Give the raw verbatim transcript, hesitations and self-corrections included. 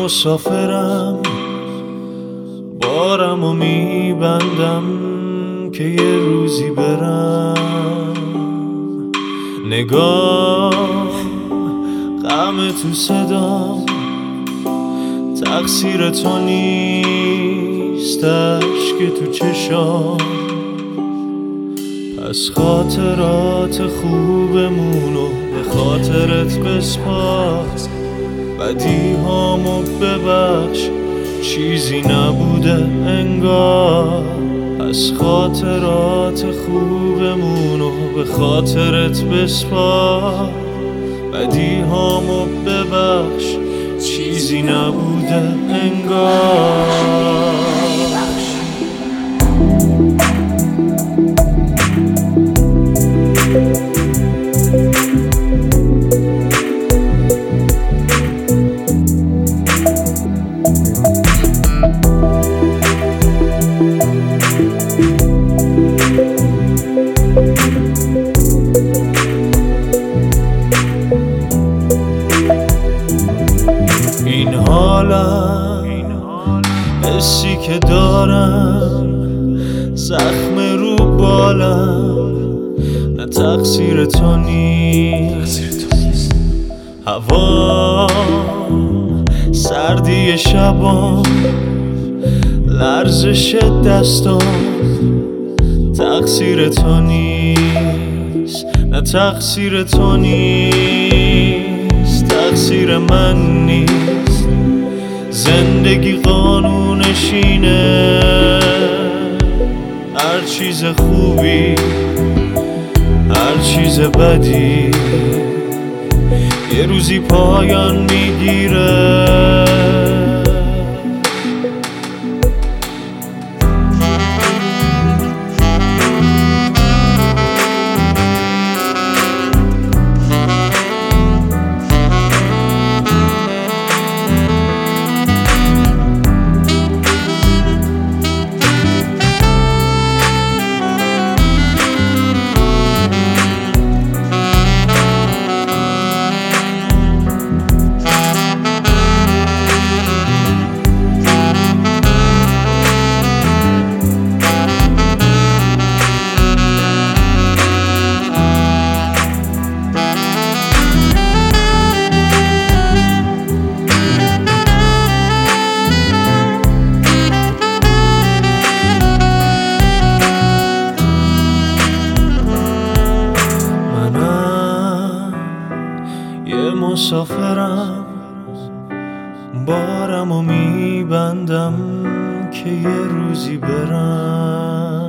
مسافرم، بارم و میبندم که یه روزی برم. نگاه غم تو صدام، تقصیر تو نیست اشک تو چشام. پس خاطرات خوبمونو به خاطرت بسپار، بدی هامو ببخش چیزی نبوده انگار. پس خاطرات خوبمونو به خاطرت بسپار، بدی هامو ببخش چیزی نبوده انگار. این حالم، حسی که دارم، زخم رو بالم، نه تقصیر تو نیست. هوا سردی شبام، لرزش دستام، تقصیر تو نیست. نه تقصیر تو نیست، تقصیر من نیست. زندگی قانونش اینه، هر چیز خوبی هر چیز بدی یه روزی پایان میگیره. مسافرم، بارم و میبندم که یه روزی برم.